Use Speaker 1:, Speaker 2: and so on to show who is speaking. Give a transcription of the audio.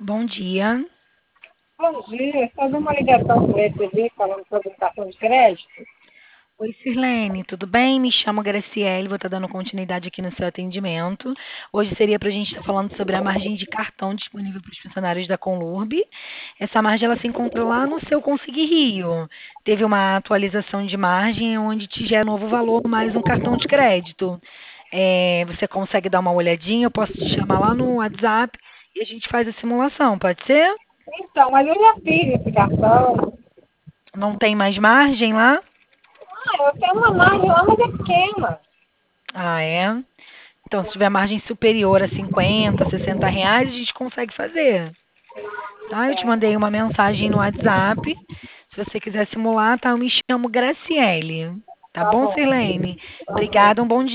Speaker 1: Bom dia.
Speaker 2: Bom dia, só dei uma ligação para esse ali falando sobre cartão de crédito.
Speaker 1: Oi, Sirlene, tudo bem? Me chamo Graciele, vou estar dando continuidade aqui no seu atendimento. Hoje seria para a gente estar falando sobre a margem de cartão disponível para os funcionários da Conlurb. Essa margem ela se encontra lá no seu Conseguir Rio. Teve uma atualização de margem onde te gera um novo valor mais um cartão de crédito. Você consegue dar uma olhadinha? Eu posso te chamar lá no WhatsApp e a gente faz a simulação, pode ser?
Speaker 2: Então, mas eu já fiz esse cartão.
Speaker 1: Não tem mais margem lá?
Speaker 2: Eu tenho uma margem lá, mas é pequena.
Speaker 1: Ah, é? Então, se tiver margem superior a 50, R$ 60, a gente consegue fazer, tá? Eu te mandei uma mensagem no WhatsApp. Se você quiser simular, tá? Eu me chamo Graciele. Tá
Speaker 2: Tá
Speaker 1: bom,
Speaker 2: bom,
Speaker 1: Sirlene?
Speaker 2: tá bom.
Speaker 1: Obrigada, um bom dia.